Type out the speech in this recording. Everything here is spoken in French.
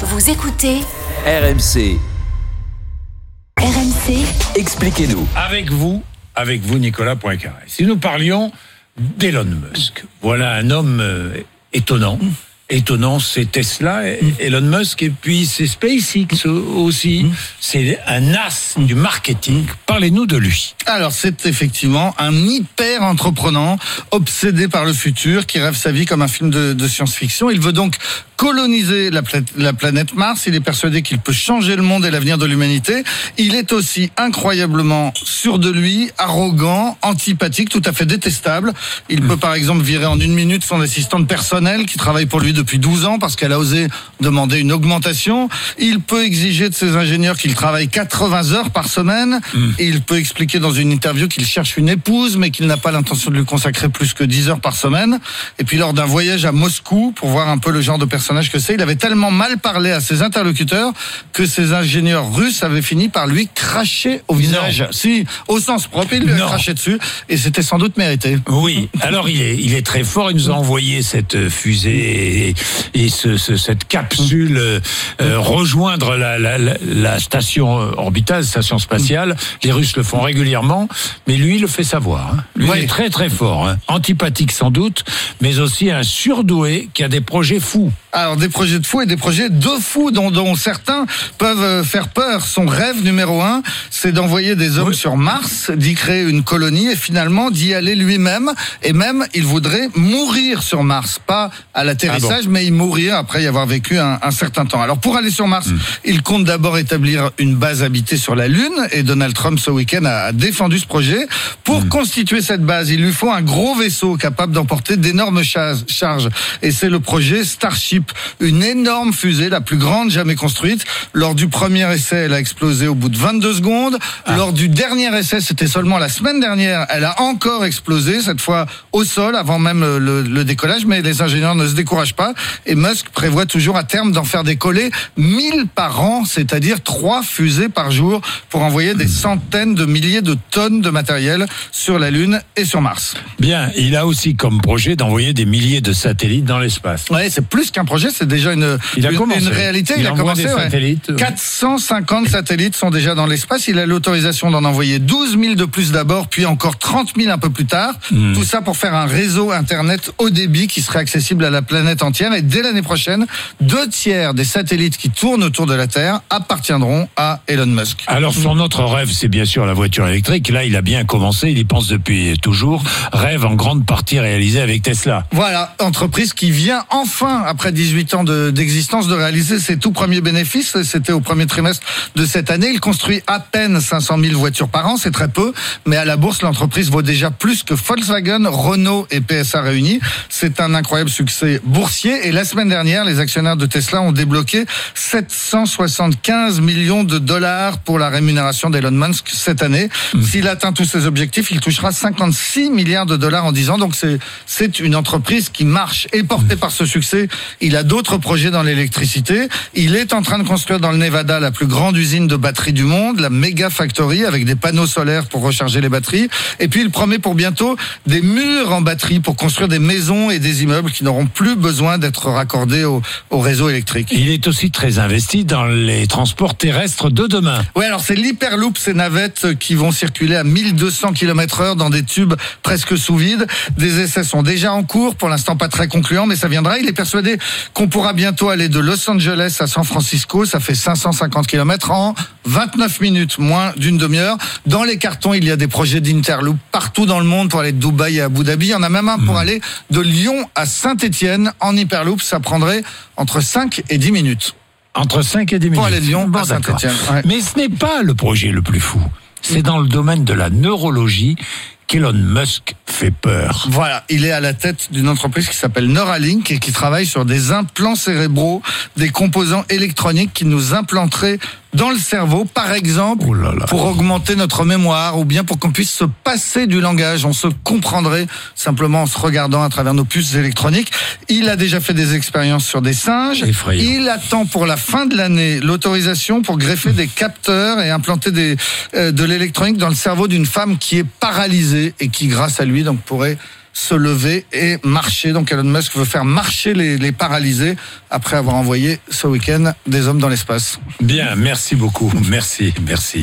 Vous écoutez RMC. RMC, Expliquez-nous. Avec vous, Nicolas Poincaré. Si nous parlions d'Elon Musk, voilà un homme étonnant. Étonnant, c'est Tesla, Elon Musk, et puis c'est SpaceX aussi. C'est un as du marketing. Parlez-nous de lui. Alors, c'est effectivement un hyper entreprenant, obsédé par le futur, qui rêve sa vie comme un film de science-fiction. Il veut donc coloniser la planète Mars. Il est persuadé qu'il peut changer le monde et l'avenir de l'humanité. Il est aussi incroyablement sûr de lui, arrogant, antipathique, tout à fait détestable. Il peut par exemple virer en 1 minute son assistante personnelle qui travaille pour lui depuis 12 ans parce qu'elle a osé demander une augmentation. Il peut exiger de ses ingénieurs qu'ils travaillent 80 heures par semaine. Et il peut expliquer dans une interview qu'il cherche une épouse mais qu'il n'a pas l'intention de lui consacrer plus que 10 heures par semaine. Et puis lors d'un voyage à Moscou pour voir un peu le genre de personnage que c'est, il avait tellement mal parlé à ses interlocuteurs que ses ingénieurs russes avaient fini par lui cracher au visage. Si, au sens propre, il lui a craché dessus et c'était sans doute mérité. Oui, alors il est très fort. Il nous a envoyé cette fusée et cette capsule rejoindre la station orbitale, station spatiale. Les Russes le font régulièrement, mais lui il le fait savoir. Lui il est très très fort, antipathique sans doute, mais aussi un surdoué qui a des projets fous. Alors des projets de fous et des projets de fous dont certains peuvent faire peur. Son rêve numéro 1, c'est d'envoyer des hommes sur Mars, d'y créer une colonie et finalement d'y aller lui-même. Et même, il voudrait mourir sur Mars, pas à l'atterrissage, mais y mourir après y avoir vécu un certain temps. Alors pour aller sur Mars, il compte d'abord établir une base habitée sur la Lune et Donald Trump ce week-end a défendu ce projet. Pour constituer cette base, il lui faut un gros vaisseau capable d'emporter d'énormes charges. Et c'est le projet Starship. Une énorme fusée, la plus grande jamais construite. Lors du premier essai, elle a explosé au bout de 22 secondes. Lors du dernier essai, c'était seulement la semaine dernière, elle a encore explosé, cette fois au sol, avant même le décollage. Mais les ingénieurs ne se découragent pas. Et Musk prévoit toujours à terme d'en faire décoller 1000 par an, c'est-à-dire 3 fusées par jour, pour envoyer des centaines de milliers de tonnes de matériel sur la Lune et sur Mars. Bien, il a aussi comme projet d'envoyer des milliers de satellites dans l'espace. Ouais, c'est plus qu'un projet, c'est déjà une réalité. Il a commencé. Satellites. 450 satellites sont déjà dans l'espace. Il a l'autorisation d'en envoyer 12 000 de plus d'abord, puis encore 30 000 un peu plus tard. Tout ça pour faire un réseau Internet haut débit qui serait accessible à la planète entière. Et dès l'année prochaine, 2/3 des satellites qui tournent autour de la Terre appartiendront à Elon Musk. Alors son autre rêve, c'est bien sûr la voiture électrique. Là, il a bien commencé, il y pense depuis toujours. Rêve en grande partie réalisé avec Tesla. Voilà, entreprise qui vient enfin, après 18 ans d'existence, de réaliser ses tout premiers bénéfices. C'était au premier trimestre de cette année. Il construit à peine 500 000 voitures par an, c'est très peu, mais à la bourse, l'entreprise vaut déjà plus que Volkswagen, Renault et PSA réunis. C'est un incroyable succès boursier. Et la semaine dernière, les actionnaires de Tesla ont débloqué 775 millions de dollars pour la rémunération d'Elon Musk cette année. S'il atteint tous ses objectifs, il touchera 56 milliards de dollars en 10 ans. Donc c'est une entreprise qui marche. Et porté par ce succès, il a d'autres projets dans l'électricité. Il est en train de construire dans le Nevada la plus grande usine de batteries du monde, la Mega Factory, avec des panneaux solaires pour recharger les batteries. Et puis il promet pour bientôt des murs en batterie pour construire des maisons et des immeubles qui n'auront plus besoin d'être raccordés au réseau électrique. Il est aussi très investi dans les transports terrestres de demain. Oui, alors c'est l'Hyperloop, ces navettes qui vont circuler à 1200 km/h dans des tubes presque sous vide. Des essais sont déjà en cours, pour l'instant pas très concluants, mais ça viendra. Il est persuadé qu'on pourra bientôt aller de Los Angeles à San Francisco, ça fait 550 km en 29 minutes, moins d'une demi-heure. Dans les cartons, il y a des projets d'Hyperloop partout dans le monde pour aller de Dubaï à Abu Dhabi. Il y en a même un pour aller de Lyon à Saint-Étienne en Hyperloop. Ça prendrait entre 5 et 10 minutes. Entre 5 et 10 minutes. Pour aller de Lyon à Saint-Étienne. Ouais. Mais ce n'est pas le projet le plus fou. C'est dans le domaine de la neurologie qu'Elon Musk fait peur. Voilà, il est à la tête d'une entreprise qui s'appelle Neuralink et qui travaille sur des implants cérébraux, des composants électroniques qui nous implanteraient dans le cerveau, par exemple, pour augmenter notre mémoire ou bien pour qu'on puisse se passer du langage. On se comprendrait simplement en se regardant à travers nos puces électroniques. Il a déjà fait des expériences sur des singes. Effrayant. Il attend pour la fin de l'année l'autorisation pour greffer des capteurs et implanter de l'électronique dans le cerveau d'une femme qui est paralysée et qui, grâce à lui, donc pourrait se lever et marcher. Donc Elon Musk veut faire marcher les paralysés après avoir envoyé ce week-end des hommes dans l'espace. Bien, merci beaucoup. Merci.